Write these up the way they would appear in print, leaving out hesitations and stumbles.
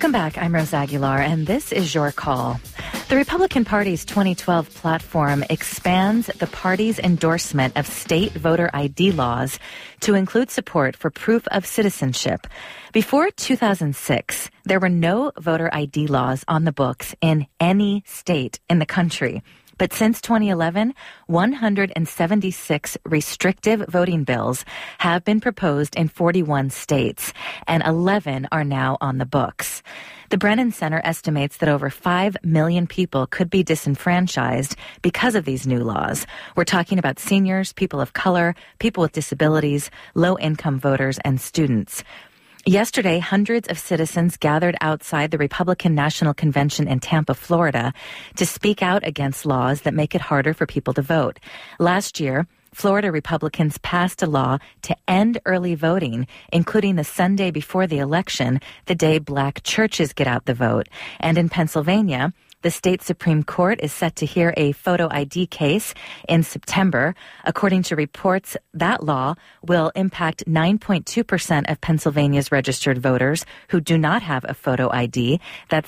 Welcome back. I'm Rose Aguilar, and this is Your Call. The Republican Party's 2012 platform expands the party's endorsement of state voter ID laws to include support for proof of citizenship. Before 2006, there were no voter ID laws on the books in any state in the country. But since 2011, 176 restrictive voting bills have been proposed in 41 states, and 11 are now on the books. The Brennan Center estimates that over 5 million people could be disenfranchised because of these new laws. We're talking about seniors, people of color, people with disabilities, low-income voters, and students. Yesterday, hundreds of citizens gathered outside the Republican National Convention in Tampa, Florida, to speak out against laws that make it harder for people to vote. Last year, Florida Republicans passed a law to end early voting, including the Sunday before the election, the day black churches get out the vote. And in Pennsylvania, the state Supreme Court is set to hear a photo ID case in September. According to reports, that law will impact 9.2% of Pennsylvania's registered voters who do not have a photo ID. That's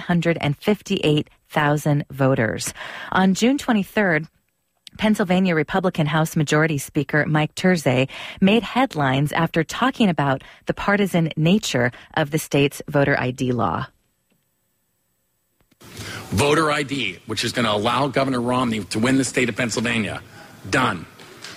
758,000 voters. On June 23rd, Pennsylvania Republican House Majority Speaker Mike Turzay made headlines after talking about the partisan nature of the state's voter ID law. Voter ID, which is going to allow Governor Romney to win the state of Pennsylvania. Done.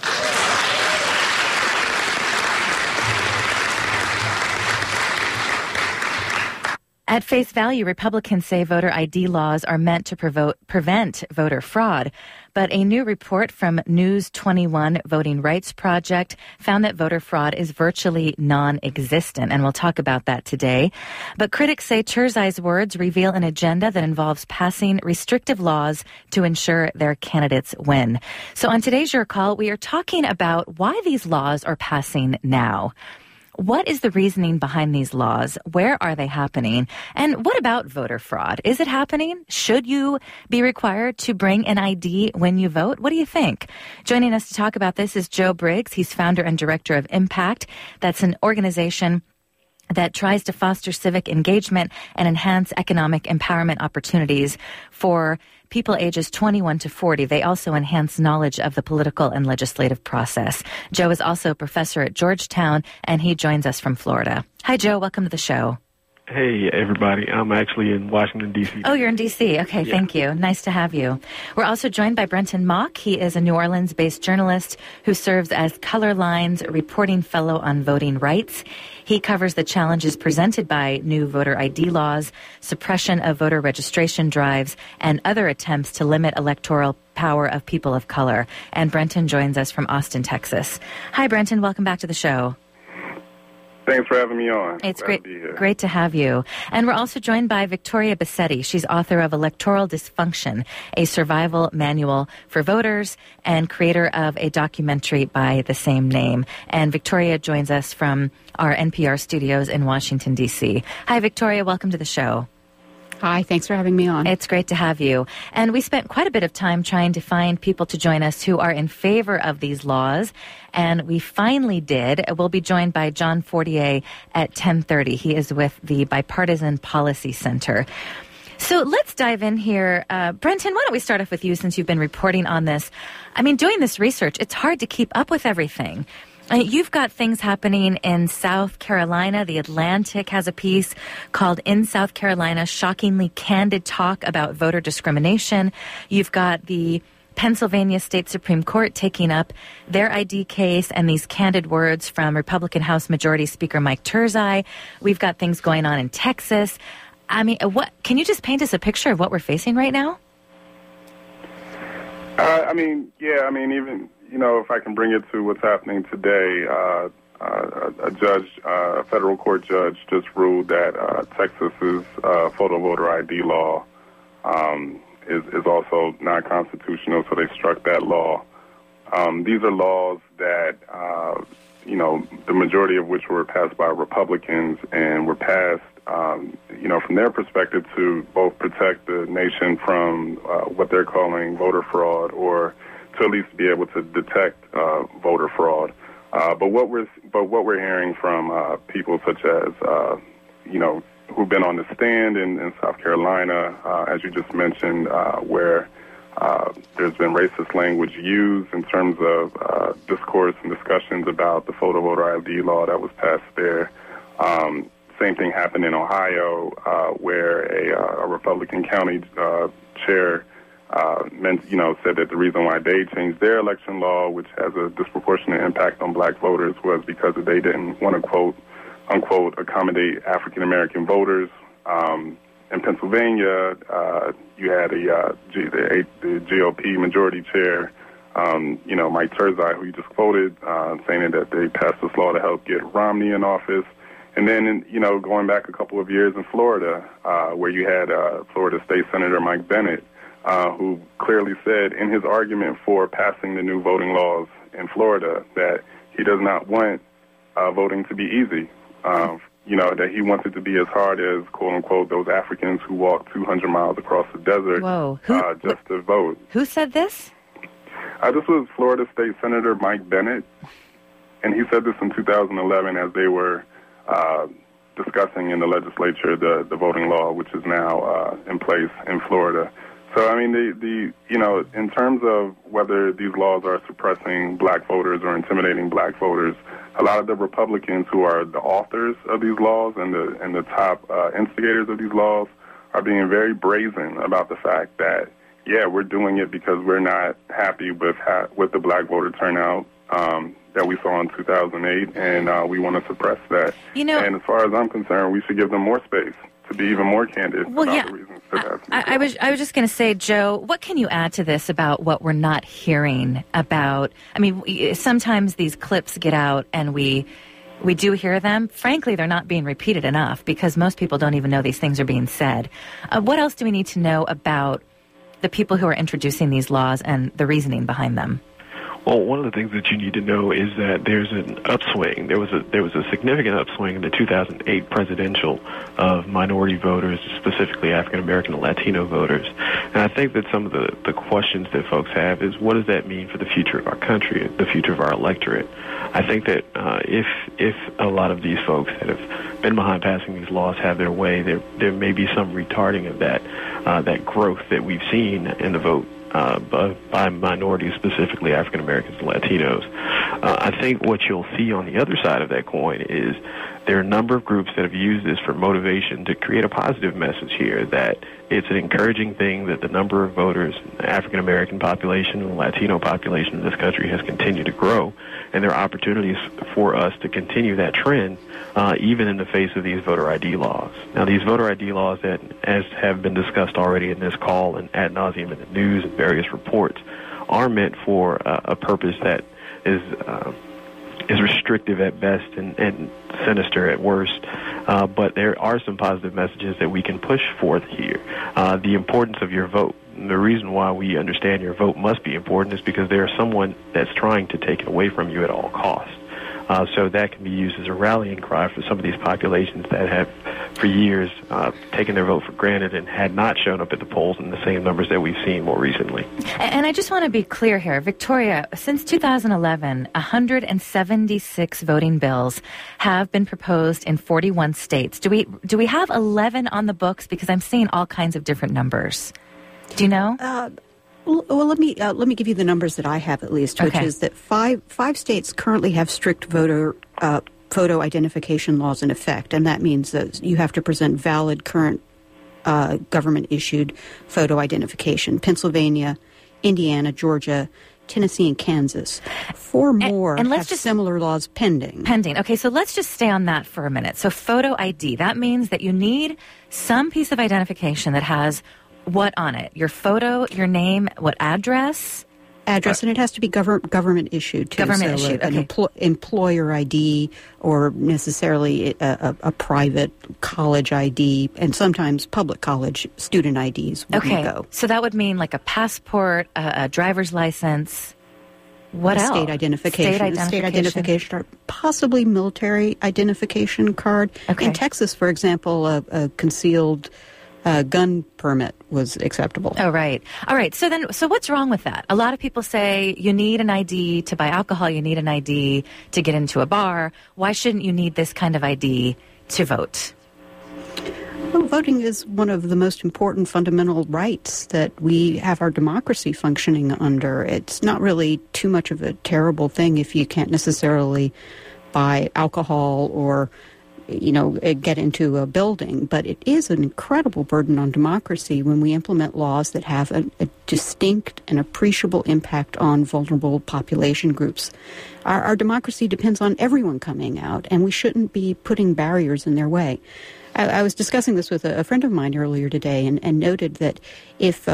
At face value, Republicans say voter ID laws are meant to prevent voter fraud. But a new report from News 21 Voting Rights Project found that voter fraud is virtually non-existent, and we'll talk about that today. But critics say Turzay's words reveal an agenda that involves passing restrictive laws to ensure their candidates win. So on today's Your Call, we are talking about why these laws are passing now. What is the reasoning behind these laws? Where are they happening? And what about voter fraud? Is it happening? Should you be required to bring an ID when you vote? What do you think? Joining us to talk about this is Joe Briggs. He's founder and director of Impact. That's an organization that tries to foster civic engagement and enhance economic empowerment opportunities for people ages 21 to 40. They also enhance knowledge of the political and legislative process. Joe is also a professor at Georgetown, and he joins us from Florida. Hi, Joe. Welcome to the show. Hey, everybody. I'm actually in Washington, D.C. Oh, you're in D.C. Okay, yeah. Thank you. Nice to have you. We're also joined by Brenton Mock. He is a New Orleans-based journalist who serves as Color Lines reporting fellow on voting rights. He covers the challenges presented by new voter ID laws, suppression of voter registration drives, and other attempts to limit electoral power of people of color. And Brenton joins us from Austin, Texas. Hi, Brenton. Welcome back to the show. Thanks for having me on. It's great to have you. And we're also joined by Victoria Bassetti. She's author of Electoral Dysfunction, a survival manual for voters, and creator of a documentary by the same name. And Victoria joins us from our NPR studios in Washington, D.C. Hi, Victoria. Welcome to the show. Hi, thanks for having me on. It's great to have you. And we spent quite a bit of time trying to find people to join us who are in favor of these laws, and we finally did. We'll be joined by John Fortier at 10:30. He is with the Bipartisan Policy Center. So let's dive in here. Brenton, why don't we start off with you since you've been reporting on this? I mean, doing this research, it's hard to keep up with everything. You've got things happening in South Carolina. The Atlantic has a piece called In South Carolina, Shockingly Candid Talk About Voter Discrimination. You've got the Pennsylvania State Supreme Court taking up their ID case and these candid words from Republican House Majority Speaker Mike Turzay. We've got things going on in Texas. I mean, can you just paint us a picture of what we're facing right now? Even... if I can bring it to what's happening today, a federal court judge just ruled that Texas's photo voter ID law is also non-constitutional, so they struck that law. These are laws that, the majority of which were passed by Republicans and were passed, from their perspective to both protect the nation from what they're calling voter fraud, or to at least be able to detect voter fraud. But what we're hearing from people such as who've been on the stand in South Carolina, as you just mentioned, where there's been racist language used in terms of discourse and discussions about the photo voter ID law that was passed there. Same thing happened in Ohio, where a Republican county chair said that the reason why they changed their election law, which has a disproportionate impact on black voters, was because they didn't want to, quote, unquote, accommodate African-American voters. In Pennsylvania, you had the GOP majority chair, Mike Turzai, who you just quoted, saying that they passed this law to help get Romney in office. And then, going back a couple of years in Florida, where you had Florida State Senator Mike Bennett, who clearly said in his argument for passing the new voting laws in Florida that he does not want voting to be easy. That he wants it to be as hard as, quote unquote, those Africans who walk 200 miles across the desert just to vote. Who said this? This was Florida State Senator Mike Bennett, and he said this in 2011 as they were discussing in the legislature the voting law, which is now in place in Florida. So, I mean, in terms of whether these laws are suppressing black voters or intimidating black voters, a lot of the Republicans who are the authors of these laws and the top instigators of these laws are being very brazen about the fact that, we're doing it because we're not happy with the black voter turnout that we saw in 2008, and we want to suppress that. And as far as I'm concerned, we should give them more space to be even more candid about the reasons for that. I was just going to say, Joe, what can you add to this about what we're not hearing about? I mean, sometimes these clips get out and we do hear them. Frankly, they're not being repeated enough because most people don't even know these things are being said. What else do we need to know about the people who are introducing these laws and the reasoning behind them? Well, one of the things that you need to know is that there's an upswing. There was a significant upswing in the 2008 presidential of minority voters, specifically African American and Latino voters. And I think that some of the questions that folks have is, what does that mean for the future of our country, the future of our electorate? I think that if a lot of these folks that have been behind passing these laws have their way, there may be some retarding of that growth that we've seen in the vote by minorities, specifically African Americans and Latinos. I think what you'll see on the other side of that coin is there are a number of groups that have used this for motivation to create a positive message here, that it's an encouraging thing that the number of voters, the African American population and the Latino population in this country has continued to grow, and there are opportunities for us to continue that trend even in the face of these voter ID laws. Now, these voter ID laws that, as have been discussed already in this call and ad nauseum in the news and various reports, are meant for a purpose that is restrictive at best and sinister at worst. But there are some positive messages that we can push forth here. The importance of your vote. And the reason why we understand your vote must be important is because there is someone that's trying to take it away from you at all costs. So that can be used as a rallying cry for some of these populations that have, for years, taken their vote for granted and had not shown up at the polls in the same numbers that we've seen more recently. And I just want to be clear here. Victoria, since 2011, 176 voting bills have been proposed in 41 states. Do we have 11 on the books? Because I'm seeing all kinds of different numbers. Do you know? Well, let me give you the numbers that I have, at least, which is that five states currently have strict photo identification laws in effect, and that means that you have to present valid current government-issued photo identification. Pennsylvania, Indiana, Georgia, Tennessee, and Kansas. Four more have similar laws pending. Okay, so let's just stay on that for a minute. So photo ID, that means that you need some piece of identification that has what on it? Your photo, your name, what address? Address, and it has to be government issued, too. Government issued, an employer ID or necessarily a private college ID, and sometimes public college student IDs would go. So that would mean like a passport, a driver's license. What else? State identification. State identification card, possibly military identification card. Okay. In Texas, for example, a concealed gun permit was acceptable. Oh, right. All right. So what's wrong with that? A lot of people say you need an ID to buy alcohol. You need an ID to get into a bar. Why shouldn't you need this kind of ID to vote? Well, voting is one of the most important fundamental rights that we have our democracy functioning under. It's not really too much of a terrible thing if you can't necessarily buy alcohol or, get into a building. But it is an incredible burden on democracy when we implement laws that have a distinct and appreciable impact on vulnerable population groups. Our democracy depends on everyone coming out, and we shouldn't be putting barriers in their way. I was discussing this with a friend of mine earlier today and noted that if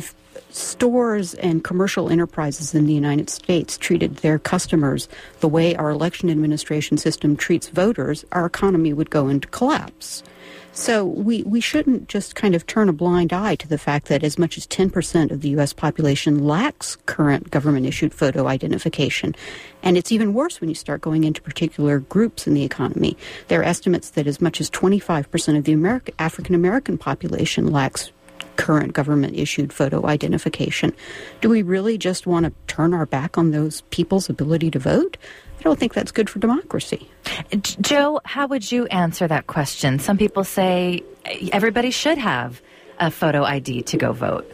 stores and commercial enterprises in the United States treated their customers the way our election administration system treats voters, our economy would go into collapse. So we shouldn't just kind of turn a blind eye to the fact that as much as 10% of the U.S. population lacks current government-issued photo identification. And it's even worse when you start going into particular groups in the economy. There are estimates that as much as 25% of the African-American population lacks current government-issued photo identification. Do we really just want to turn our back on those people's ability to vote? I don't think that's good for democracy. Joe, how would you answer that question? Some people say everybody should have a photo ID to go vote.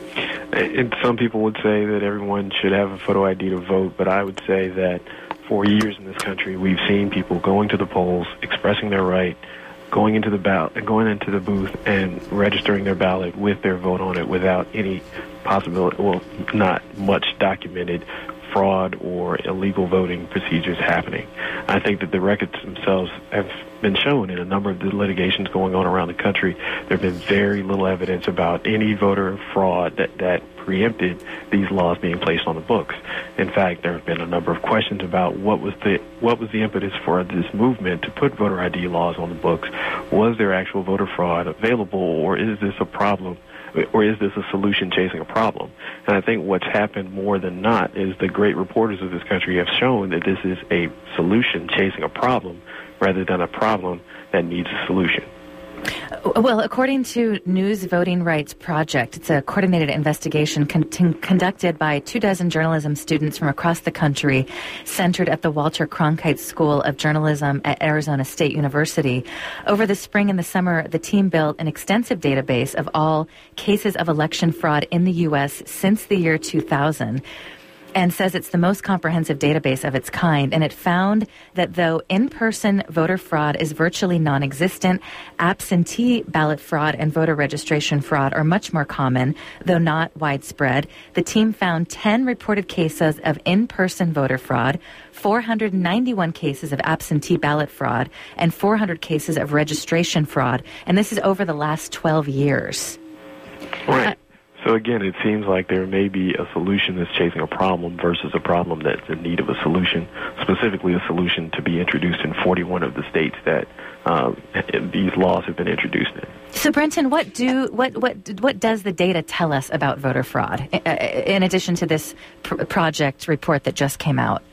And some people would say that everyone should have a photo ID to vote, but I would say that for years in this country, we've seen people going to the polls, expressing their right, going into the booth and registering their ballot with their vote on it without any possibility, well, not much documented fraud or illegal voting procedures happening. I think that the records themselves have been shown in a number of the litigations going on around the country. There have been very little evidence about any voter fraud that preempted these laws being placed on the books. In fact, there have been a number of questions about what was the impetus for this movement to put voter ID laws on the books. Was there actual voter fraud available, or is this a problem? Or is this a solution chasing a problem? And I think what's happened more than not is the great reporters of this country have shown that this is a solution chasing a problem rather than a problem that needs a solution. Well, according to News Voting Rights Project, it's a coordinated investigation conducted by 24 journalism students from across the country, centered at the Walter Cronkite School of Journalism at Arizona State University. Over the spring and the summer, the team built an extensive database of all cases of election fraud in the U.S. since the year 2000. And says it's the most comprehensive database of its kind. And it found that though in-person voter fraud is virtually non-existent, absentee ballot fraud and voter registration fraud are much more common, though not widespread. The team found 10 reported cases of in-person voter fraud, 491 cases of absentee ballot fraud, and 400 cases of registration fraud. And this is over the last 12 years. Right. So again, it seems like there may be a solution that's chasing a problem versus a problem that's in need of a solution, specifically a solution to be introduced in 41 of the states that these laws have been introduced in. So, Brenton, what does the data tell us about voter fraud, in addition to this project report that just came out?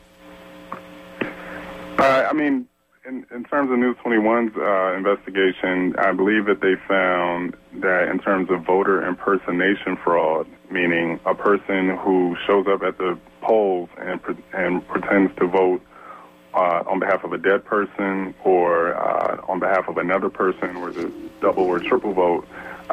In terms of News 21's investigation, I believe that they found that in terms of voter impersonation fraud, meaning a person who shows up at the polls and pretends to vote on behalf of a dead person or on behalf of another person, or the double or triple vote,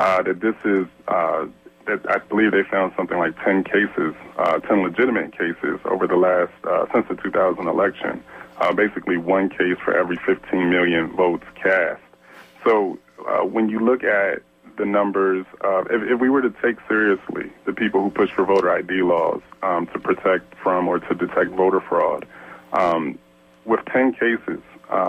that I believe they found something like 10 cases, 10 legitimate cases over the last, since the 2000 election. Basically one case for every 15 million votes cast. So when you look at the numbers, if we were to take seriously the people who push for voter ID laws to protect from or to detect voter fraud, with 10 cases,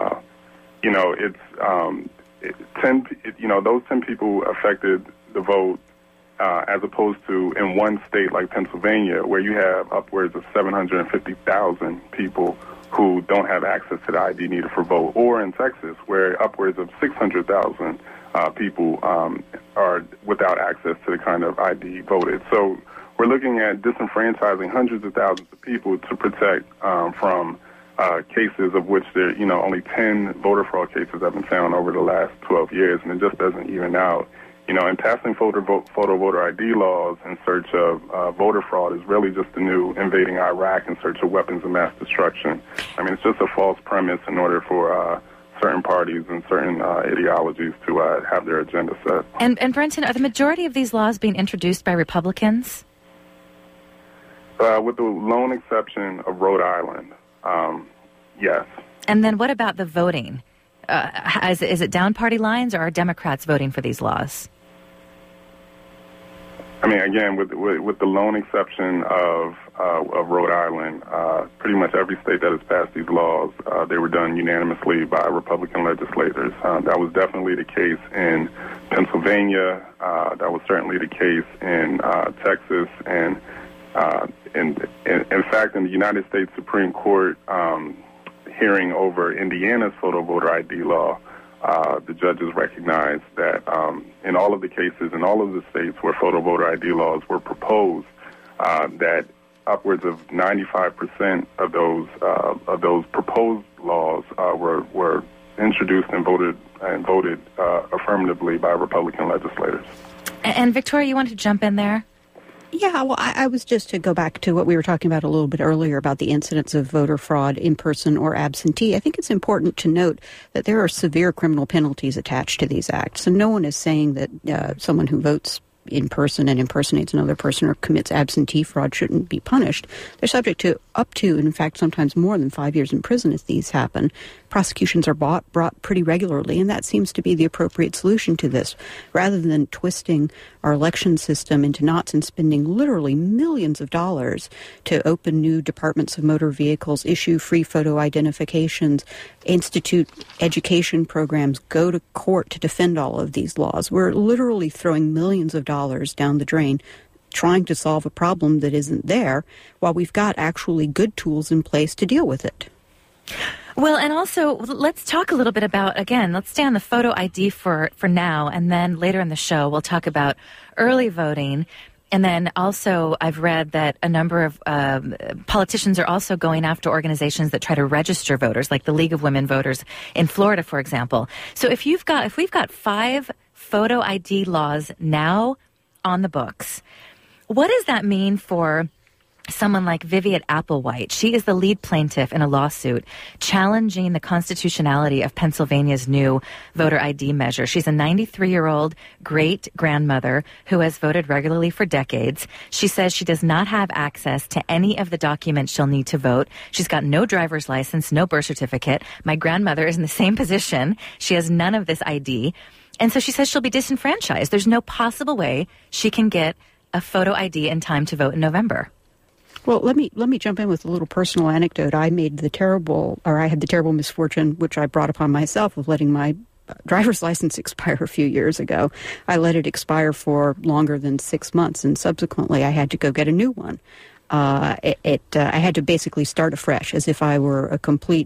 those 10 people affected the vote as opposed to in one state like Pennsylvania, where you have upwards of 750,000 people who don't have access to the ID needed for vote, or in Texas, where upwards of 600,000 people are without access to the kind of ID voted. So we're looking at disenfranchising hundreds of thousands of people to protect from cases of which there, only 10 voter fraud cases have been found over the last 12 years, and it just doesn't even out. And passing photo voter ID laws in search of voter fraud is really just the new invading Iraq in search of weapons of mass destruction. I mean, it's just a false premise in order for certain parties and certain ideologies to have their agenda set. And Brenton, are the majority of these laws being introduced by Republicans? With the lone exception of Rhode Island, yes. And then what about the voting? Is it down party lines, or are Democrats voting for these laws? I mean, again, with the lone exception of Rhode Island, pretty much every state that has passed these laws, they were done unanimously by Republican legislators. That was definitely the case in Pennsylvania. That was certainly the case in Texas, and in fact, in the United States Supreme Court hearing over Indiana's photo voter ID law, the judges recognized that in all of the cases, in all of the states where photo voter ID laws were proposed, that upwards of 95% of those proposed laws were introduced and voted affirmatively by Republican legislators. And Victoria, you wanted to jump in there? Yeah, well, I was just to go back to what we were talking about a little bit earlier about the incidence of voter fraud in person or absentee. I think it's important to note that there are severe criminal penalties attached to these acts. And no one is saying that someone who votes in person and impersonates another person or commits absentee fraud shouldn't be punished. They're subject to up to, and in fact, sometimes more than 5 years in prison if these happen. Prosecutions are brought pretty regularly, and that seems to be the appropriate solution to this. Rather than twisting our election system into knots and spending literally millions of dollars to open new departments of motor vehicles, issue free photo identifications, institute education programs, go to court to defend all of these laws, we're literally throwing millions of dollars down the drain trying to solve a problem that isn't there while we've got actually good tools in place to deal with it. Well, and also, let's talk a little bit about, again, let's stay on the photo ID for now, and then later in the show, we'll talk about early voting. And then also, I've read that a number of politicians are also going after organizations that try to register voters, like the League of Women Voters in Florida, for example. So if we've got 5 photo ID laws now on the books, what does that mean for someone like Vivian Applewhite? She is the lead plaintiff in a lawsuit challenging the constitutionality of Pennsylvania's new voter ID measure. She's a 93-year-old great-grandmother who has voted regularly for decades. She says she does not have access to any of the documents she'll need to vote. She's got no driver's license, no birth certificate. My grandmother is in the same position. She has none of this ID. And so she says she'll be disenfranchised. There's no possible way she can get a photo ID in time to vote in November. Well, let me jump in with a little personal anecdote. I had the terrible misfortune, which I brought upon myself, of letting my driver's license expire a few years ago. I let it expire for longer than 6 months, and subsequently I had to go get a new one. I had to basically start afresh, as if I were a complete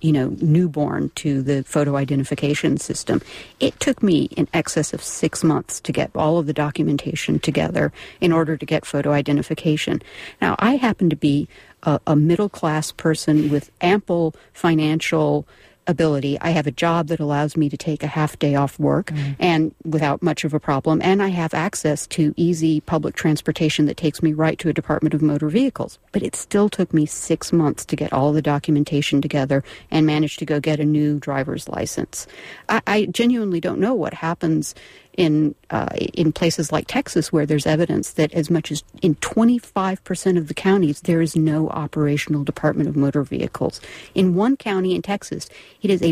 newborn to the photo identification system. It took me in excess of 6 months to get all of the documentation together in order to get photo identification. Now, I happen to be a middle-class person with ample financial ability. I have a job that allows me to take a half day off work and without much of a problem, and I have access to easy public transportation that takes me right to a Department of Motor Vehicles. But it still took me 6 months to get all the documentation together and manage to go get a new driver's license. I genuinely don't know what happens in places like Texas, where there's evidence that as much as in 25% of the counties, there is no operational Department of Motor Vehicles. In one county in Texas, it is a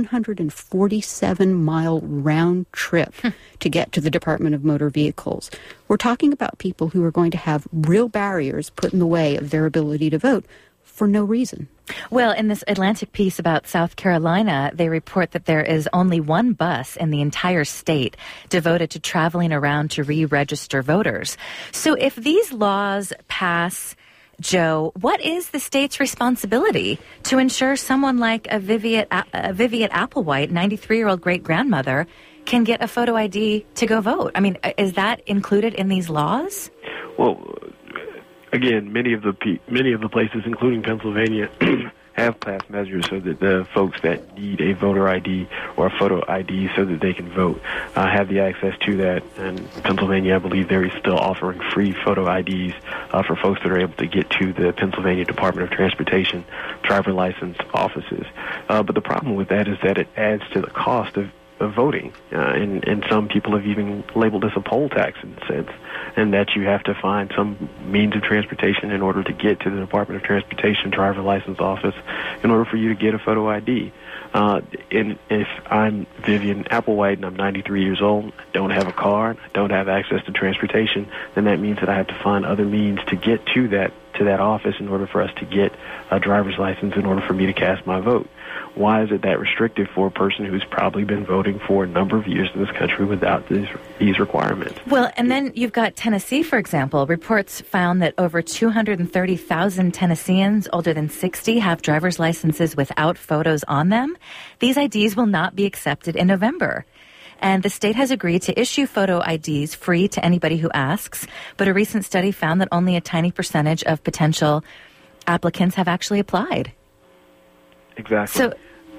147-mile round trip to get to the Department of Motor Vehicles. We're talking about people who are going to have real barriers put in the way of their ability to vote for no reason. Well, in this Atlantic piece about South Carolina, they report that there is only one bus in the entire state devoted to traveling around to re-register voters. So if these laws pass, Joe, what is the state's responsibility to ensure someone like a Vivian Applewhite, 93-year-old great-grandmother, can get a photo ID to go vote? I mean, is that included in these laws? Well, again, many of the places, including Pennsylvania, have passed measures so that the folks that need a voter ID or a photo ID so that they can vote have the access to that. And Pennsylvania, I believe, there is still offering free photo IDs for folks that are able to get to the Pennsylvania Department of Transportation driver license offices. But the problem with that is that it adds to the cost of voting, and some people have even labeled this a poll tax in a sense, and that you have to find some means of transportation in order to get to the Department of Transportation driver license office in order for you to get a photo ID. And if I'm Vivian Applewhite and I'm 93 years old, I don't have a car, I don't have access to transportation, then that means that I have to find other means to get to that office in order for us to get a driver's license in order for me to cast my vote. Why is it that restrictive for a person who's probably been voting for a number of years in this country without these requirements? Well, and then you've got Tennessee, for example. Reports found that over 230,000 Tennesseans older than 60 have driver's licenses without photos on them. These IDs will not be accepted in November. And the state has agreed to issue photo IDs free to anybody who asks. But a recent study found that only a tiny percentage of potential applicants have actually applied. Exactly. So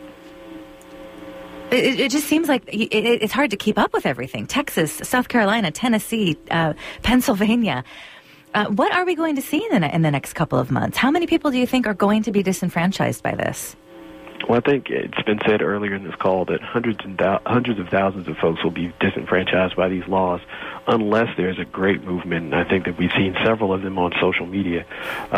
it just seems like it's hard to keep up with everything. Texas, South Carolina, Tennessee, Pennsylvania. What are we going to see in the next couple of months? How many people do you think are going to be disenfranchised by this? Well, I think it's been said earlier in this call that hundreds of thousands of folks will be disenfranchised by these laws unless there's a great movement, and I think that we've seen several of them on social media,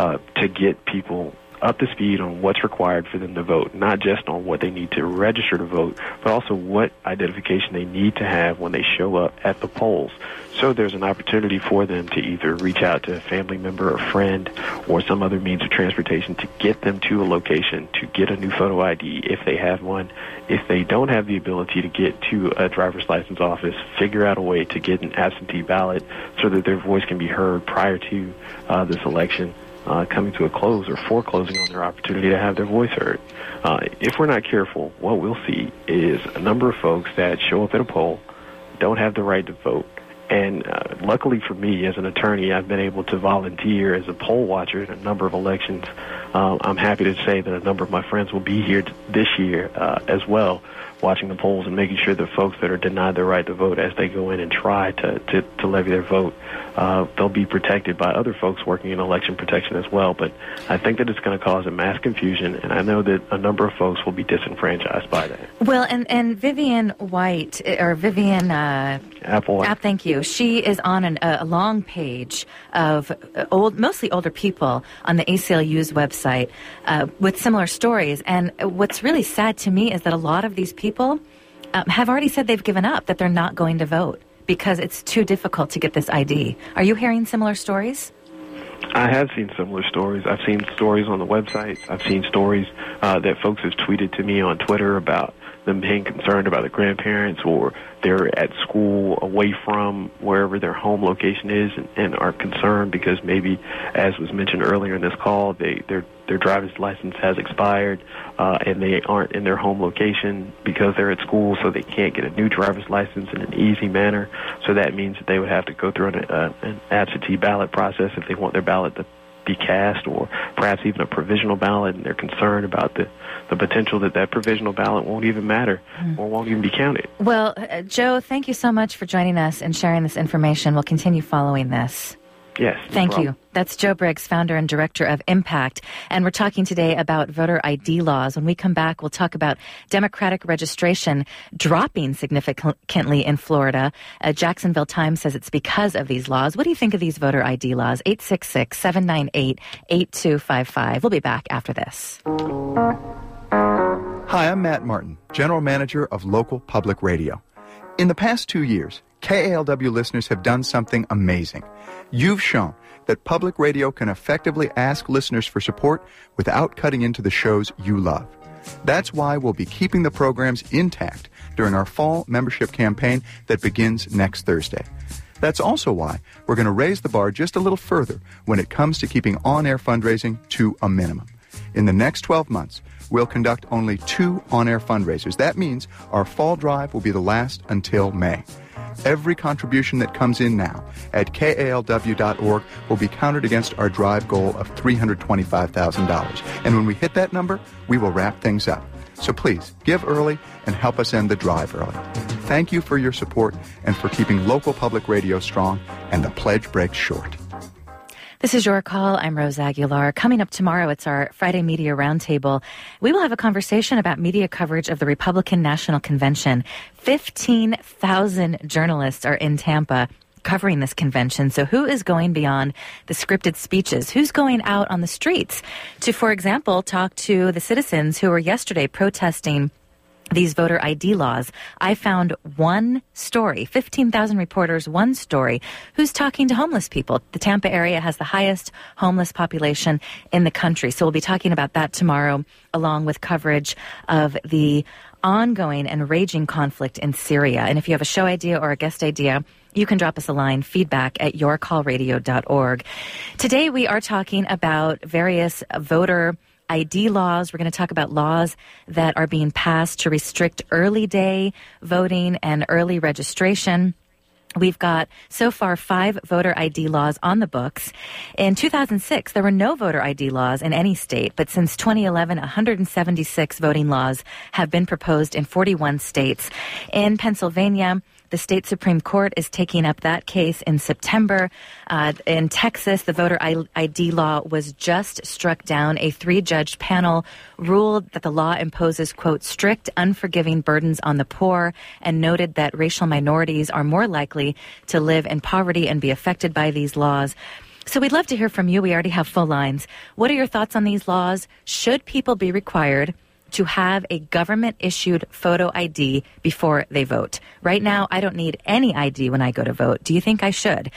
to get people up to speed on what's required for them to vote, not just on what they need to register to vote, but also what identification they need to have when they show up at the polls. So there's an opportunity for them to either reach out to a family member or friend or some other means of transportation to get them to a location to get a new photo ID if they have one. If they don't have the ability to get to a driver's license office, figure out a way to get an absentee ballot so that their voice can be heard prior to this election coming to a close or foreclosing on their opportunity to have their voice heard. If we're not careful, what we'll see is a number of folks that show up at a poll, don't have the right to vote. And luckily for me, as an attorney, I've been able to volunteer as a poll watcher in a number of elections. I'm happy to say that a number of my friends will be here this year as well, watching the polls and making sure that folks that are denied their right to vote as they go in and try to levy their vote, they'll be protected by other folks working in election protection as well. But I think that it's going to cause a mass confusion, and I know that a number of folks will be disenfranchised by that. Well, and Vivian White, or Vivian Applewhite. Thank you. She is on a long page of mostly older people on the ACLU's website with similar stories. And what's really sad to me is that a lot of these people have already said they've given up, that they're not going to vote because it's too difficult to get this ID. Are you hearing similar stories? I have seen similar stories. I've seen stories on the websites. I've seen stories that folks have tweeted to me on Twitter about them being concerned about the grandparents, or they're at school away from wherever their home location is and are concerned because maybe, as was mentioned earlier in this call, their driver's license has expired and they aren't in their home location because they're at school, so they can't get a new driver's license in an easy manner. So that means that they would have to go through an absentee ballot process if they want their ballot to be cast, or perhaps even a provisional ballot, and they're concerned about the potential that provisional ballot won't even matter or won't even be counted. Well, Joe, thank you so much for joining us and sharing this information. We'll continue following this. Yes. Thank you. That's Joe Briggs, founder and director of Impact. And we're talking today about voter ID laws. When we come back, we'll talk about Democratic registration dropping significantly in Florida. Jacksonville Times says it's because of these laws. What do you think of these voter ID laws? 866-798-8255. We'll be back after this. Hi, I'm Matt Martin, General Manager of Local Public Radio. In the past 2 years, KALW listeners have done something amazing. You've shown that public radio can effectively ask listeners for support without cutting into the shows you love. That's why we'll be keeping the programs intact during our fall membership campaign that begins next Thursday. That's also why we're going to raise the bar just a little further when it comes to keeping on-air fundraising to a minimum. In the next 12 months, we'll conduct only 2 on-air fundraisers. That means our fall drive will be the last until May. Every contribution that comes in now at KALW.org will be counted against our drive goal of $325,000. And when we hit that number, we will wrap things up. So please, give early and help us end the drive early. Thank you for your support and for keeping local public radio strong, and the pledge breaks short. This is Your Call. I'm Rose Aguilar. Coming up tomorrow, it's our Friday Media Roundtable. We will have a conversation about media coverage of the Republican National Convention. 15,000 journalists are in Tampa covering this convention. So who is going beyond the scripted speeches? Who's going out on the streets to, for example, talk to the citizens who were yesterday protesting these voter ID laws? I found one story, 15,000 reporters, one story, who's talking to homeless people. The Tampa area has the highest homeless population in the country. So we'll be talking about that tomorrow, along with coverage of the ongoing and raging conflict in Syria. And if you have a show idea or a guest idea, you can drop us a line, feedback@yourcallradio.org. Today we are talking about various voter ID laws. We're going to talk about laws that are being passed to restrict early day voting and early registration. We've got, so far, 5 voter ID laws on the books. In 2006, there were no voter ID laws in any state, but since 2011, 176 voting laws have been proposed in 41 states. In Pennsylvania, the state Supreme Court is taking up that case in September. In Texas, the voter ID law was just struck down. A 3-judge panel ruled that the law imposes, quote, strict, unforgiving burdens on the poor, and noted that racial minorities are more likely to live in poverty and be affected by these laws. So we'd love to hear from you. We already have full lines. What are your thoughts on these laws? Should people be required to have a government-issued photo ID before they vote? Right now, I don't need any ID when I go to vote. Do you think I should?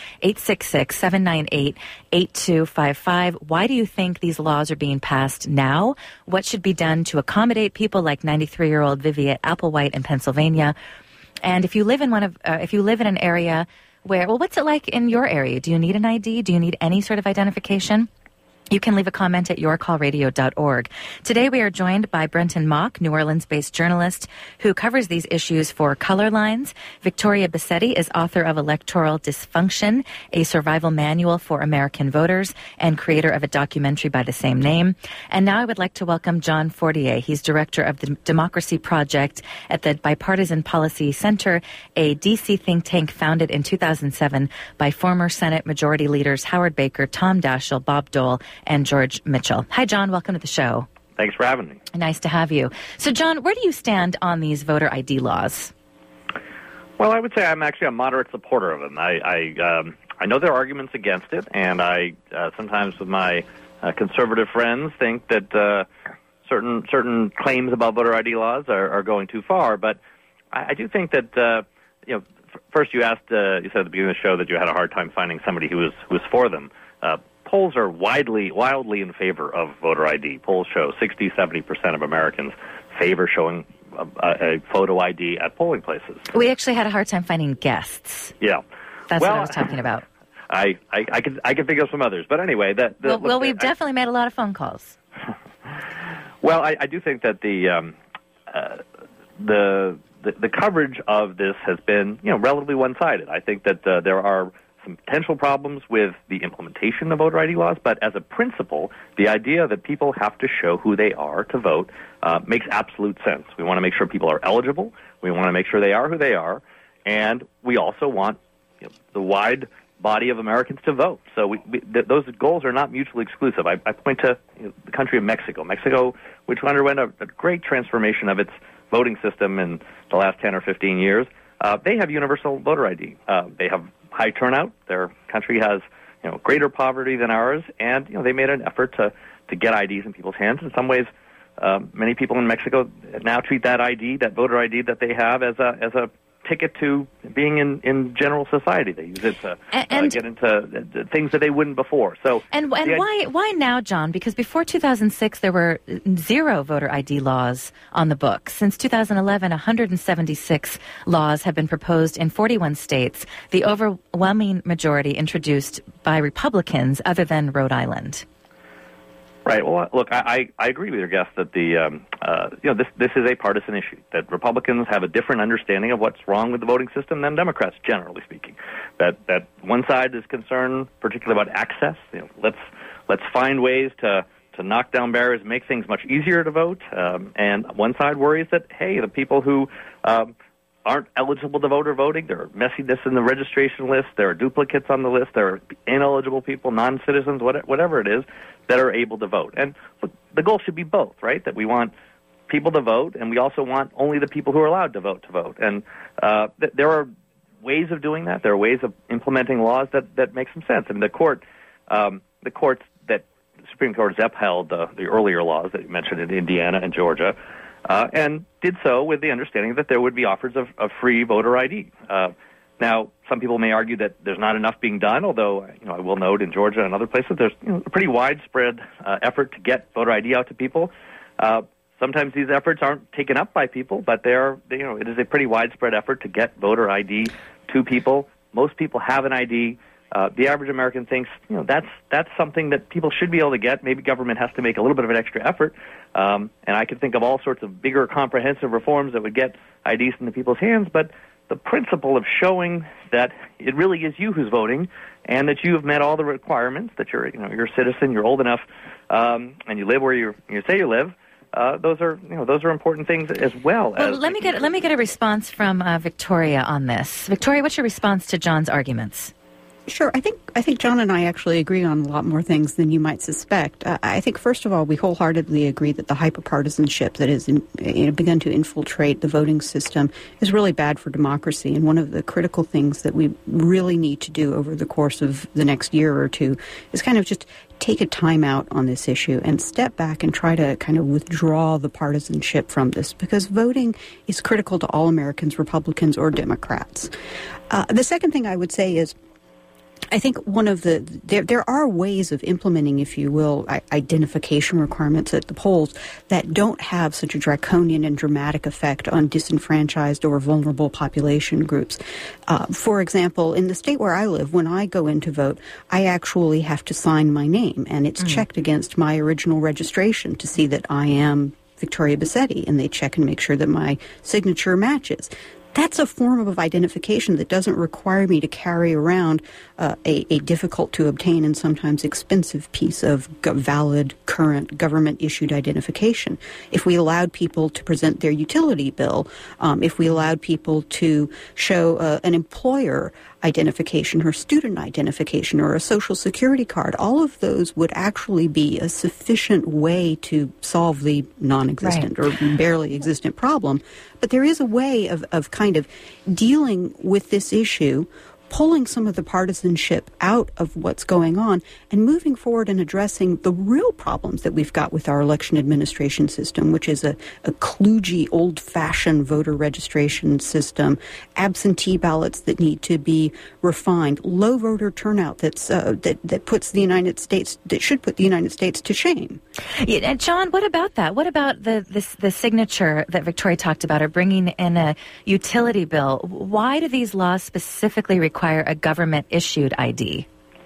866-798-8255. Why do you think these laws are being passed now? What should be done to accommodate people like 93-year-old Viviette Applewhite in Pennsylvania? And if you live in if you live in an area where, well, what's it like in your area? Do you need an ID? Do you need any sort of identification? You can leave a comment at yourcallradio.org. Today we are joined by Brenton Mock, New Orleans-based journalist who covers these issues for Color Lines. Victoria Bassetti is author of Electoral Dysfunction, a survival manual for American voters, and creator of a documentary by the same name. And now I would like to welcome John Fortier. He's director of the Democracy Project at the Bipartisan Policy Center, a D.C. think tank founded in 2007 by former Senate Majority Leaders Howard Baker, Tom Daschle, Bob Dole, and George Mitchell. Hi, John. Welcome to the show. Thanks for having me. Nice to have you. So, John, where do you stand on these voter ID laws? Well, I would say I'm actually a moderate supporter of them. I know there are arguments against it, and I sometimes with my conservative friends think that certain claims about voter ID laws are going too far. But I do think that first you asked, you said at the beginning of the show that you had a hard time finding somebody who was for them. Polls are wildly in favor of voter ID. Polls show 60-70% of Americans favor showing a photo ID at polling places. We actually had a hard time finding guests. Yeah, that's what I was talking about. I can think of some others, but anyway, we've definitely made a lot of phone calls. Well, I do think that the coverage of this has been relatively one-sided. I think that there are some potential problems with the implementation of voter ID laws, but as a principle, the idea that people have to show who they are to vote makes absolute sense. We want to make sure people are eligible. We want to make sure they are who they are, and we also want the wide body of Americans to vote. So those goals are not mutually exclusive. I point to the country of Mexico. Mexico, which underwent a great transformation of its voting system in the last 10 or 15 years, they have universal voter ID. They have high turnout. Their country has greater poverty than ours, and they made an effort to get IDs in people's hands. In some ways, many people in Mexico now treat that ID, that voter ID that they have, as a ticket to being in general society. They use it to get into things that they wouldn't before. So, and why now, John? Because before 2006, there were 0 voter ID laws on the books. Since 2011, 176 laws have been proposed in 41 states, the overwhelming majority introduced by Republicans other than Rhode Island. Right. Well, look, I agree with your guest that this is a partisan issue, that Republicans have a different understanding of what's wrong with the voting system than Democrats, generally speaking. That one side is concerned particularly about access. Let's find ways to knock down barriers, make things much easier to vote. And one side worries that, hey, the people who aren't eligible to vote are voting. There are messiness in the registration list. There are duplicates on the list. There are ineligible people, non-citizens, whatever it is, that are able to vote. And look, the goal should be both, right? That we want people to vote, and we also want only the people who are allowed to vote. And there are ways of doing that. There are ways of implementing laws that make some sense. I mean, the courts that the Supreme Court has upheld the earlier laws that you mentioned in Indiana and Georgia, and did so with the understanding that there would be offers of free voter ID. Now, some people may argue that there's not enough being done, although I will note in Georgia and other places there's a pretty widespread effort to get voter ID out to people. Sometimes these efforts aren't taken up by people, but it is a pretty widespread effort to get voter ID to people. Most people have an ID. The average American thinks, that's something that people should be able to get. Maybe government has to make a little bit of an extra effort. And I can think of all sorts of bigger, comprehensive reforms that would get IDs into people's hands. But the principle of showing that it really is you who's voting and that you have met all the requirements, that you're a citizen, you're old enough, and you live where you say you live. Those are important things as well. Well, let me get a response from Victoria on this. Victoria, what's your response to John's arguments? Sure. I think John and I actually agree on a lot more things than you might suspect. I think, first of all, we wholeheartedly agree that the hyperpartisanship that has begun to infiltrate the voting system is really bad for democracy. And one of the critical things that we really need to do over the course of the next year or two is kind of just take a time out on this issue and step back and try to kind of withdraw the partisanship from this, because voting is critical to all Americans, Republicans or Democrats. The second thing I would say is, I think there are ways of implementing, if you will, identification requirements at the polls that don't have such a draconian and dramatic effect on disenfranchised or vulnerable population groups. For example, in the state where I live, when I go in to vote, I actually have to sign my name, and it's checked against my original registration to see that I am Victoria Bassetti, and they check and make sure that my signature matches. That's a form of identification that doesn't require me to carry around a difficult-to-obtain and sometimes expensive piece of valid, current, government-issued identification. If we allowed people to present their utility bill, if we allowed people to show an employer identification or student identification or a Social Security card, all of those would actually be a sufficient way to solve the non-existent or barely existent problem. But there is a way of kind of dealing with this issue, pulling some of the partisanship out of what's going on and moving forward and addressing the real problems that we've got with our election administration system, which is a kludgy, old-fashioned voter registration system, absentee ballots that need to be refined, low voter turnout that puts the United States, that should put the United States to shame. Yeah, John, what about that? What about the signature that Victoria talked about, or bringing in a utility bill? Why do these laws specifically require a government-issued ID?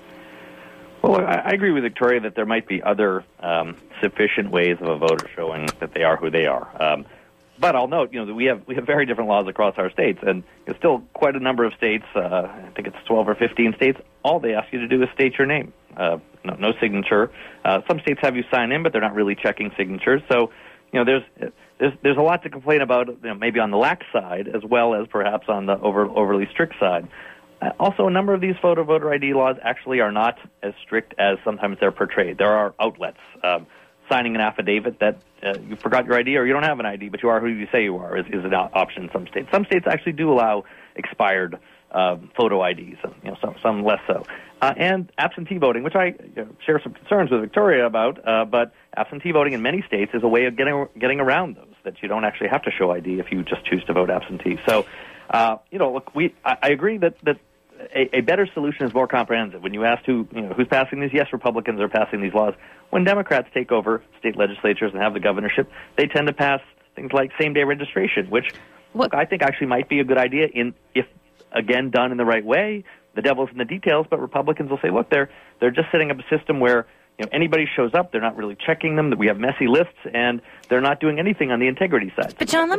Well, I agree with Victoria that there might be other sufficient ways of a voter showing that they are who they are. But I'll note, that we have very different laws across our states, and there's still quite a number of states. I think it's 12 or 15 states. All they ask you to do is state your name, no signature. Some states have you sign in, but they're not really checking signatures. So, there's a lot to complain about, maybe on the lax side as well as perhaps on the overly strict side. Also, a number of these voter ID laws actually are not as strict as sometimes they're portrayed. There are outlets. Signing an affidavit that you forgot your ID or you don't have an ID, but you are who you say you are is an option in some states. Some states actually do allow expired photo IDs, some less so. And absentee voting, which I share some concerns with Victoria about, but absentee voting in many states is a way of getting around those, that you don't actually have to show ID if you just choose to vote absentee. So, look, I agree that a better solution is more comprehensive. When you asked who's passing these, yes, Republicans are passing these laws. When Democrats take over state legislatures and have the governorship, they tend to pass things like same-day registration, which I think actually might be a good idea if, again, done in the right way. The devil's in the details, but Republicans will say, look, they're just setting up a system where anybody shows up, they're not really checking them. That we have messy lists, and they're not doing anything on the integrity side. But John, let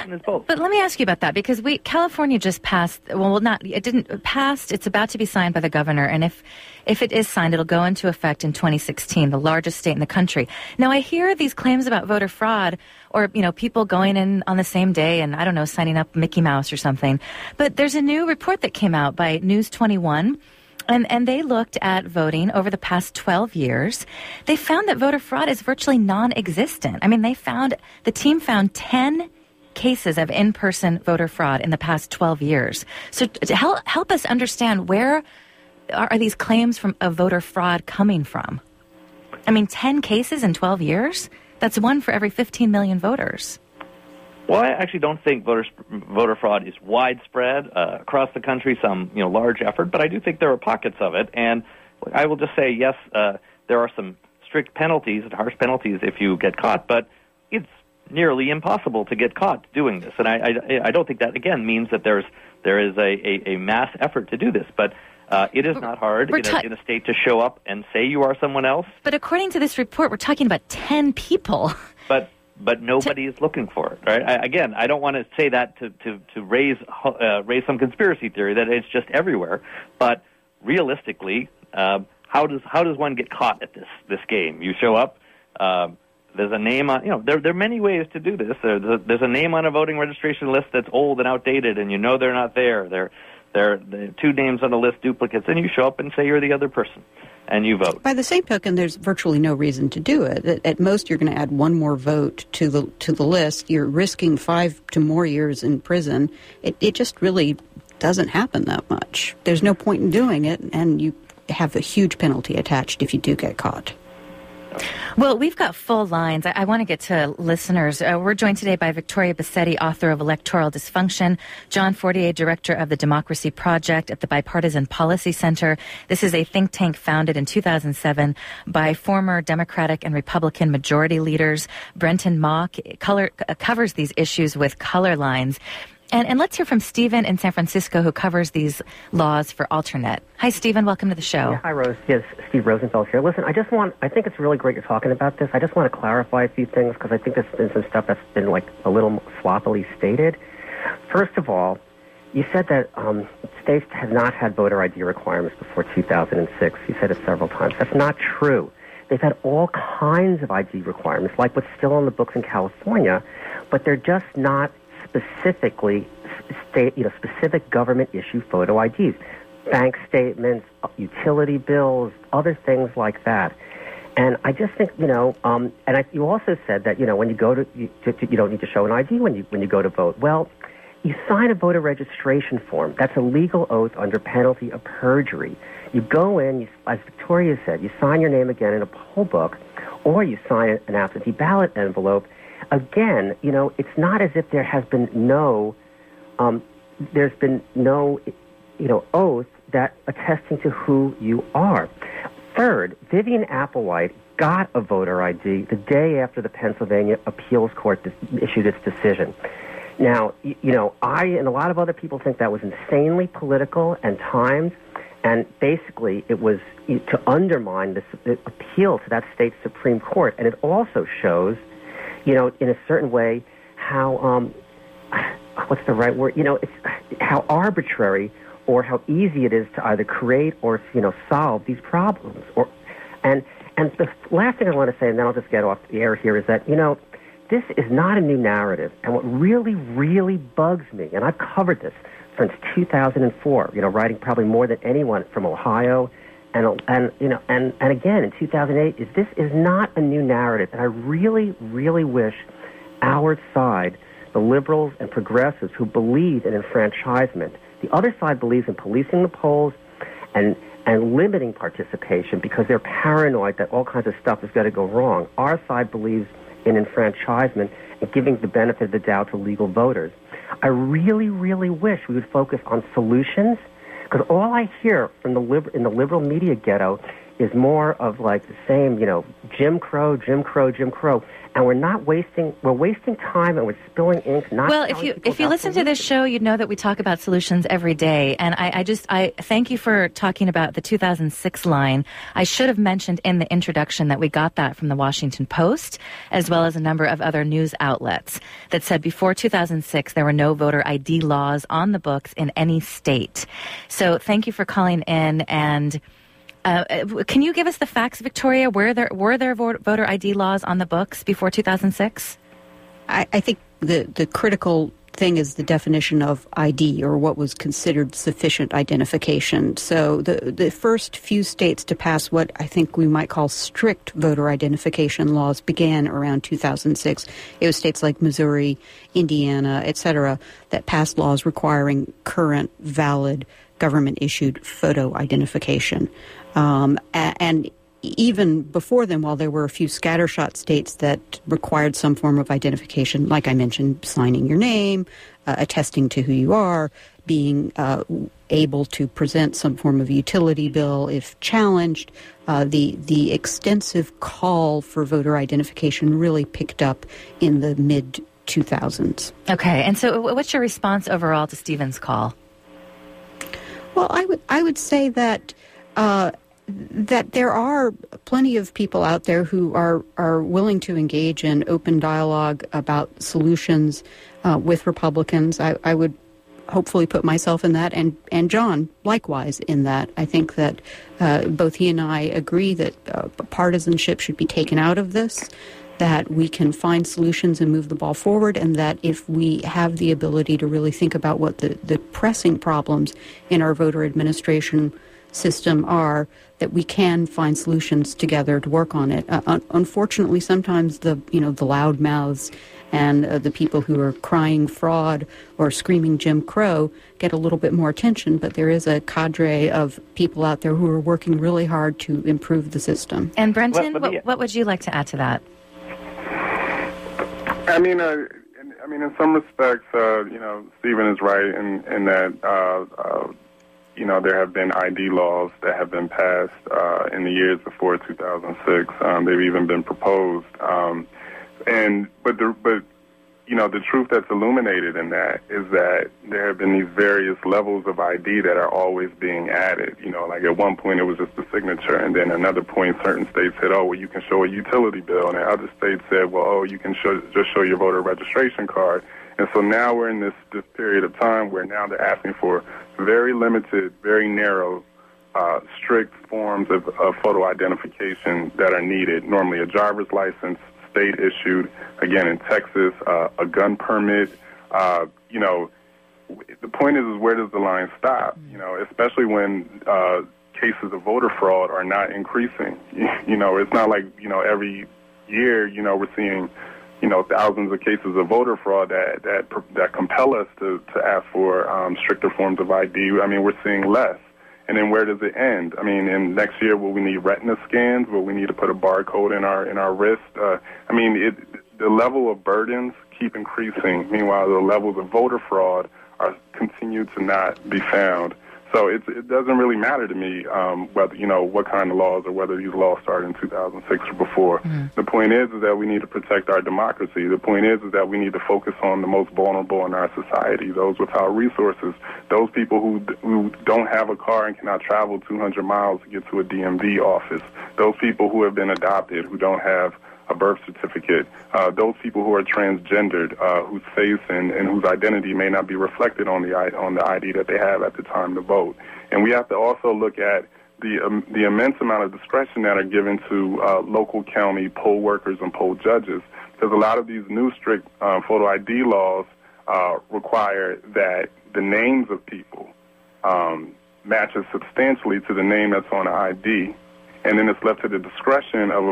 me ask you about that, because California just passed. Well, it didn't pass. It's about to be signed by the governor, and if it is signed, it'll go into effect in 2016, the largest state in the country. Now, I hear these claims about voter fraud, or people going in on the same day and I don't know, signing up Mickey Mouse or something. But there's a new report that came out by News 21. And they looked at voting over the past 12 years. They found that voter fraud is virtually non-existent. I mean, the team found 10 cases of in-person voter fraud in the past 12 years. So to help us understand, where are these claims of voter fraud coming from? I mean, 10 cases in 12 years? That's one for every 15 million voters. Well, I actually don't think voter fraud is widespread across the country, some large effort, but I do think there are pockets of it. And I will just say, yes, there are some strict penalties and harsh penalties if you get caught, but it's nearly impossible to get caught doing this. And I don't think that, again, means that there is a mass effort to do this. But it is not hard in a state to show up and say you are someone else. But according to this report, we're talking about 10 people. But nobody is looking for it, right? I don't want to say that to raise some conspiracy theory that it's just everywhere. But realistically, how does one get caught at this game? You show up. There's a name on. There are many ways to do this. There's a name on a voting registration list that's old and outdated, and they're not there. There are two names on the list, duplicates, and you show up and say you're the other person. And you vote. By the same token, there's virtually no reason to do it. At most, you're going to add one more vote to the list. You're risking 5 to more years in prison. It just really doesn't happen that much. There's no point in doing it, and you have a huge penalty attached if you do get caught. Well, we've got full lines. I want to get to listeners. We're joined today by Victoria Bassetti, author of Electoral Dysfunction, John Fortier, director of the Democracy Project at the Bipartisan Policy Center. This is a think tank founded in 2007 by former Democratic and Republican majority leaders. Brenton Mock covers these issues with Color Lines. And let's hear from Stephen in San Francisco, who covers these laws for Alternet. Hi, Stephen. Welcome to the show. Yeah, hi, Rose. Yes, Steve Rosenfeld here. Listen, I think it's really great you're talking about this. I just want to clarify a few things, because I think there's been some stuff that's been a little sloppily stated. First of all, you said that states have not had voter ID requirements before 2006. You said it several times. That's not true. They've had all kinds of ID requirements, like what's still on the books in California, but they're just not specifically specific government issue photo IDs, bank statements, utility bills, other things like that. And I just think, you also said that, when you go you don't need to show an ID when you go to vote. Well, you sign a voter registration form. That's a legal oath under penalty of perjury. You go in, as Victoria said, you sign your name again in a poll book, or you sign an absentee ballot envelope. Again, it's not as if there has been no oath that attesting to who you are. Third, Vivian Applewhite got a voter ID the day after the Pennsylvania Appeals Court issued its decision. Now, I and a lot of other people think that was insanely political and timed, and basically it was to undermine the appeal to that state's Supreme Court. And it also shows, in a certain way, how, what's the right word? It's how arbitrary or how easy it is to either create or, solve these problems. And the last thing I want to say, and then I'll just get off the air here, is that, this is not a new narrative. And what really, really bugs me, and I've covered this since 2004, writing probably more than anyone from Ohio, and again in 2008, this is not a new narrative. And I really, really wish our side, the liberals and progressives who believe in enfranchisement, the other side believes in policing the polls and limiting participation because they're paranoid that all kinds of stuff is going to go wrong. Our side believes in enfranchisement and giving the benefit of the doubt to legal voters. I really, really wish we would focus on solutions, because all I hear from in the liberal media ghetto is more of like the same, Jim Crow, and we're wasting time and we're spilling ink. Well, if you listen to this show, you'd know that we talk about solutions every day, and I thank you for talking about the 2006 line. I should have mentioned in the introduction that we got that from the Washington Post, as well as a number of other news outlets that said before 2006 there were no voter ID laws on the books in any state. So thank you for calling in. And can you give us the facts, Victoria? Were there voter ID laws on the books before 2006? I think the critical thing is the definition of ID, or what was considered sufficient identification. So the first few states to pass what I think we might call strict voter identification laws began around 2006. It was states like Missouri, Indiana, etc., that passed laws requiring current, valid, government-issued photo identification. And even before then, while there were a few scattershot states that required some form of identification, like I mentioned, signing your name, attesting to who you are, being able to present some form of utility bill if challenged, the extensive call for voter identification really picked up in the mid-2000s. Okay, and so what's your response overall to Stephen's call? Well, I would say that that there are plenty of people out there who are willing to engage in open dialogue about solutions with Republicans. I would hopefully put myself in that, and John likewise in that. I think that both he and I agree that partisanship should be taken out of this, that we can find solutions and move the ball forward, and that if we have the ability to really think about what the pressing problems in our voter administration system are, that we can find solutions together to work on it. Unfortunately, sometimes the loud mouths and the people who are crying fraud or screaming Jim Crow get a little bit more attention, but there is a cadre of people out there who are working really hard to improve the system. And Brenton, what would you like to add to that? I mean, in some respects, Stephen is right in that. There have been ID laws that have been passed in the years before 2006. They've even been proposed, but the truth that's illuminated in that is that there have been these various levels of ID that are always being added. Like at one point it was just the signature, and then another point certain states said, oh, well, you can show a utility bill, and other states said, well, oh, you can just show your voter registration card. And so now we're in this period of time where now they're asking for very limited, very narrow, strict forms of photo identification that are needed. Normally a driver's license, state issued, again in Texas, a gun permit. The point is where does the line stop? Especially when cases of voter fraud are not increasing. It's not like, every year, we're seeing thousands of cases of voter fraud that compel us to ask for stricter forms of ID. I mean, we're seeing less. And then where does it end? I mean, in next year, will we need retina scans? Will we need to put a barcode in our wrist? The level of burdens keep increasing. Meanwhile, the levels of voter fraud continue to not be found. So it doesn't really matter to me whether what kind of laws or whether these laws started in 2006 or before. The point is that we need to protect our democracy. The point is that we need to focus on the most vulnerable in our society, those without resources, those people who don't have a car and cannot travel 200 miles to get to a DMV office, those people who have been adopted, who don't have a birth certificate, those people who are transgendered, whose face and whose identity may not be reflected on the ID that they have at the time to vote. And we have to also look at the immense amount of discretion that are given to local county poll workers and poll judges, because a lot of these new strict photo ID laws require that the names of people matches substantially to the name that's on the ID. And then it's left to the discretion of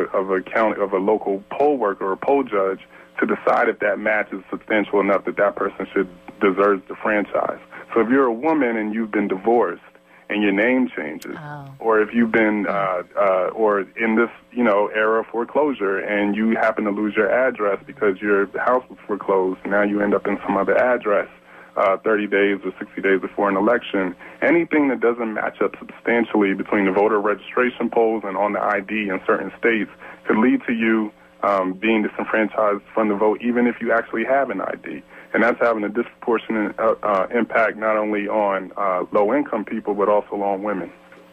a local poll worker or poll judge to decide if that match is substantial enough that person deserves the franchise. So if you're a woman and you've been divorced and your name changes, or if you've been, or in this, era of foreclosure and you happen to lose your address because your house was foreclosed, now you end up in some other address. 30 days or 60 days before an election, anything that doesn't match up substantially between the voter registration polls and on the ID in certain states could lead to you being disenfranchised from the vote, even if you actually have an ID. And that's having a disproportionate impact not only on low-income people, but also on women.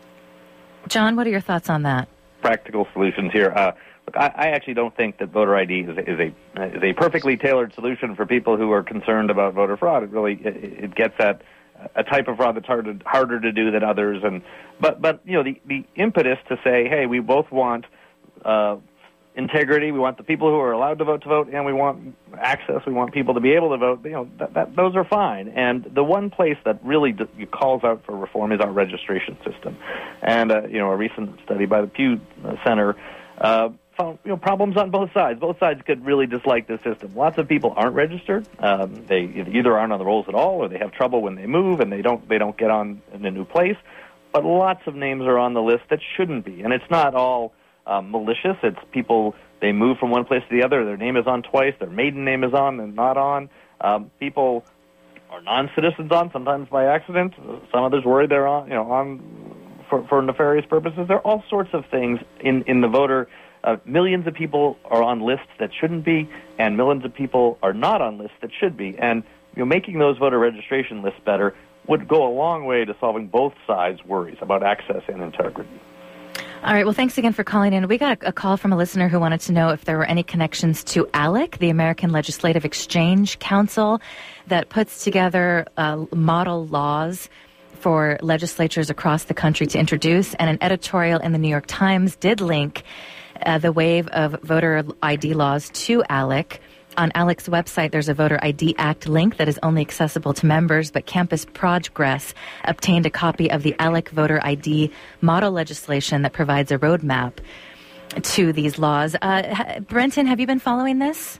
John, what are your thoughts on that? Practical solutions here. Look, I actually don't think that voter ID is a perfectly tailored solution for people who are concerned about voter fraud. It really it gets at a type of fraud that's harder to do than others. But you know, the impetus to say, hey, we both want integrity, we want the people who are allowed to vote, and we want access, we want people to be able to vote. You know, those are fine. And the one place that really calls out for reform is our registration system. And you know, a recent study by the Pew Center found problems on both sides. Both sides could really dislike the system. Lots of people aren't registered. They either aren't on the rolls at all, or they have trouble when they move and they don't get on in a new place. But lots of names are on the list that shouldn't be, and it's not all malicious. It's people, they move from one place to the other. Their name is on twice. Their maiden name is on and not on. People are non-citizens on, sometimes by accident. Some others worry they're on for nefarious purposes. There are all sorts of things in the voter. Millions of people are on lists that shouldn't be, and millions of people are not on lists that should be. And making those voter registration lists better would go a long way to solving both sides' worries about access and integrity. All right. Well, thanks again for calling in. We got a call from a listener who wanted to know if there were any connections to ALEC, the American Legislative Exchange Council, that puts together model laws for legislatures across the country to introduce. And an editorial in the New York Times did link the wave of voter ID laws to ALEC. On ALEC's website, there's a Voter ID Act link that is only accessible to members, but Campus Progress obtained a copy of the ALEC Voter ID model legislation that provides a roadmap to these laws. Brenton, have you been following this?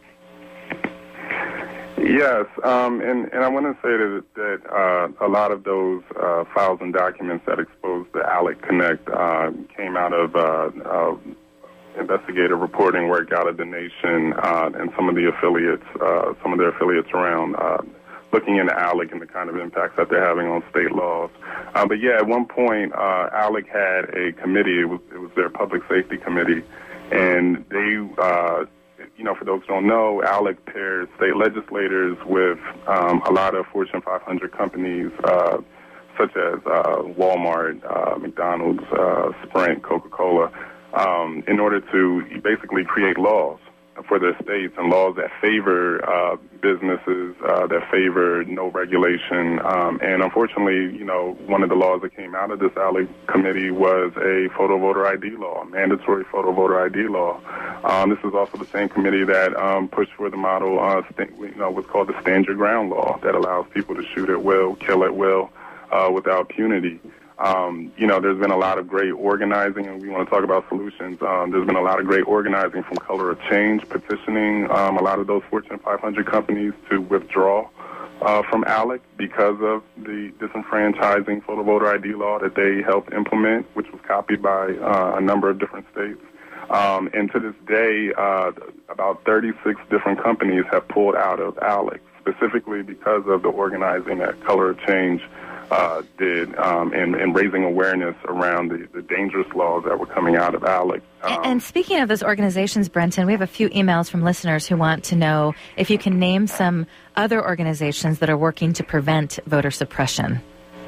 Yes, and I want to say that a lot of those files and documents that exposed the ALEC Connect came out of investigative reporting work out of the nation and some of their affiliates around looking into ALEC and the kind of impacts that they're having on state laws. But yeah, at one point, ALEC had a committee. It was their public safety committee, and they, for those who don't know, ALEC pairs state legislators with a lot of Fortune 500 companies, such as Walmart, McDonald's, Sprint, Coca-Cola. In order to basically create laws for their states and laws that favor businesses, that favor no regulation. And unfortunately, one of the laws that came out of this ALEC committee was a photo voter ID law, a mandatory photo voter ID law. This is also the same committee that pushed for the model, what's called the Stand Your Ground law, that allows people to shoot at will, kill at will, without punity. There's been a lot of great organizing, and we want to talk about solutions. There's been a lot of great organizing from Color of Change, petitioning a lot of those Fortune 500 companies to withdraw from ALEC because of the disenfranchising photo voter ID law that they helped implement, which was copied by a number of different states. And to this day, about 36 different companies have pulled out of ALEC, specifically because of the organizing that Color of Change did and raising awareness around the dangerous laws that were coming out of ALEC. And speaking of those organizations, Brenton, we have a few emails from listeners who want to know if you can name some other organizations that are working to prevent voter suppression.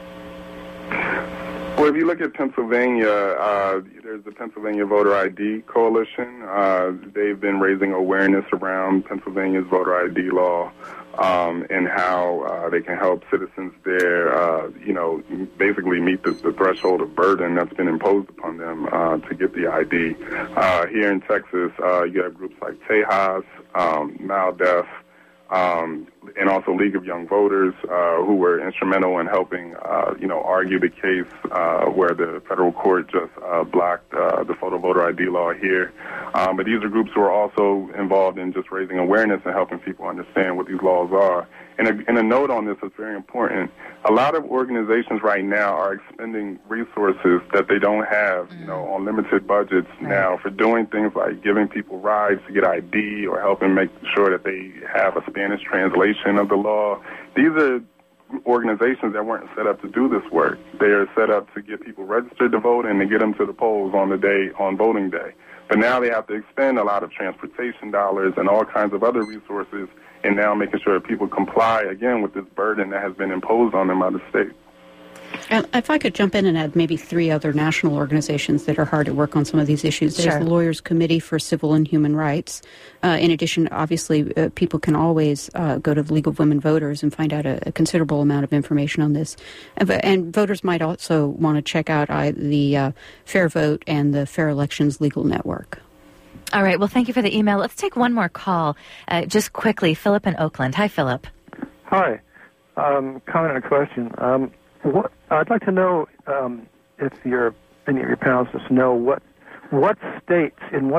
Well, if you look at Pennsylvania, there's the Pennsylvania Voter ID Coalition. They've been raising awareness around Pennsylvania's voter ID law and how they can help citizens there, basically meet the threshold of burden that's been imposed upon them to get the ID. Here in Texas, you have groups like Tejas, MALDEF, and also League of Young Voters, who were instrumental in helping, argue the case where the federal court just blocked the photo voter ID law here. But these are groups who are also involved in just raising awareness and helping people understand what these laws are. And a note on this that's very important. A lot of organizations right now are expending resources that they don't have, on limited budgets now for doing things like giving people rides to get ID or helping make sure that they have a Spanish translation of the law. These are organizations that weren't set up to do this work. They are set up to get people registered to vote and to get them to the polls on voting day. But now they have to expend a lot of transportation dollars and all kinds of other resources, and now making sure that people comply, again, with this burden that has been imposed on them by the state. If I could jump in and add maybe 3 other national organizations that are hard at work on some of these issues. There's the Lawyers Committee for Civil and Human Rights. In addition, obviously, people can always go to the League of Women Voters and find out a considerable amount of information on this. And voters might also want to check out the Fair Vote and the Fair Elections Legal Network. All right. Well, thank you for the email. Let's take one more call. Just quickly, Philip in Oakland. Hi, Philip. Hi. Comment on a question. I'd like to know if any of your panelists know what states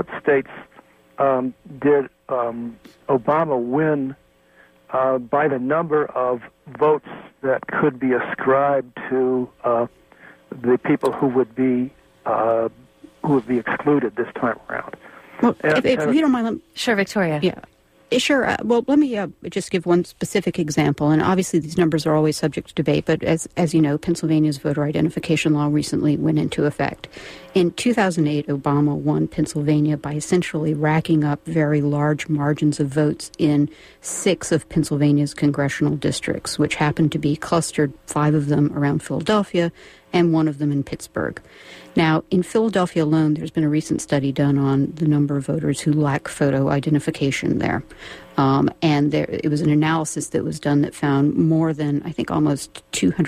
did Obama win by the number of votes that could be ascribed to the people who would be excluded this time around. Well, if you don't mind, sure, Victoria. Yeah. Sure. Well, let me just give one specific example, and obviously these numbers are always subject to debate, but as you know, Pennsylvania's voter identification law recently went into effect. In 2008, Obama won Pennsylvania by essentially racking up very large margins of votes in 6 of Pennsylvania's congressional districts, which happened to be clustered, 5 of them around Philadelphia and 1 of them in Pittsburgh. Now, in Philadelphia alone, there's been a recent study done on the number of voters who lack photo identification there. It was an analysis that was done that found more than, I think, almost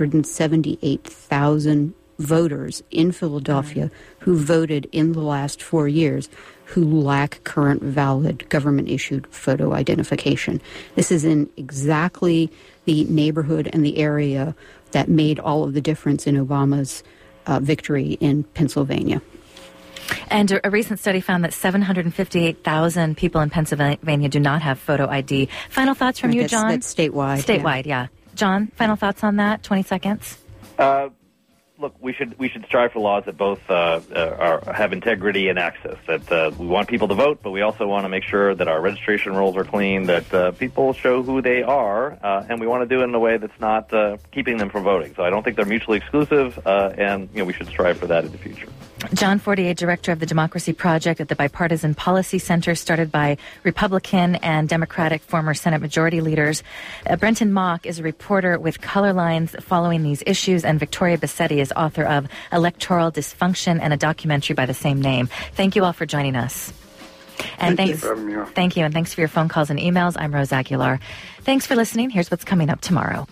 278,000 voters in Philadelphia who voted in the last 4 years who lack current valid government-issued photo identification. This is in exactly the neighborhood and the area that made all of the difference in Obama's victory in Pennsylvania. And a recent study found that 758,000 people in Pennsylvania do not have photo ID. Final thoughts from you, John? That's statewide. Statewide, yeah. John, final thoughts on that? 20 seconds. Look, we should strive for laws that both have integrity and access. That we want people to vote, but we also want to make sure that our registration rolls are clean, that people show who they are, and we want to do it in a way that's not keeping them from voting. So I don't think they're mutually exclusive, and we should strive for that in the future. John Fortier, director of the Democracy Project at the Bipartisan Policy Center, started by Republican and Democratic former Senate Majority Leaders. Brenton Mock is a reporter with Color Lines following these issues, and Victoria Bassetti is author of Electoral Dysfunction and a documentary by the same name. Thank you all for joining us. And thank you, and thanks for your phone calls and emails. I'm Rose Aguilar. Thanks for listening. Here's what's coming up tomorrow.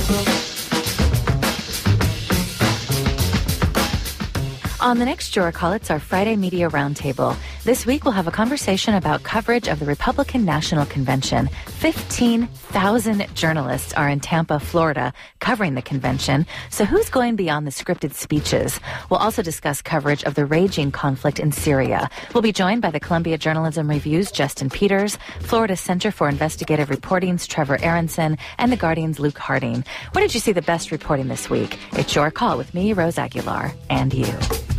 On the next Juror Call, it's our Friday Media Roundtable. This week, we'll have a conversation about coverage of the Republican National Convention. 15,000 journalists are in Tampa, Florida, covering the convention. So who's going beyond the scripted speeches? We'll also discuss coverage of the raging conflict in Syria. We'll be joined by the Columbia Journalism Review's Justin Peters, Florida Center for Investigative Reporting's Trevor Aronson, and The Guardian's Luke Harding. Where did you see the best reporting this week? It's Your Call with me, Rose Aguilar, and you.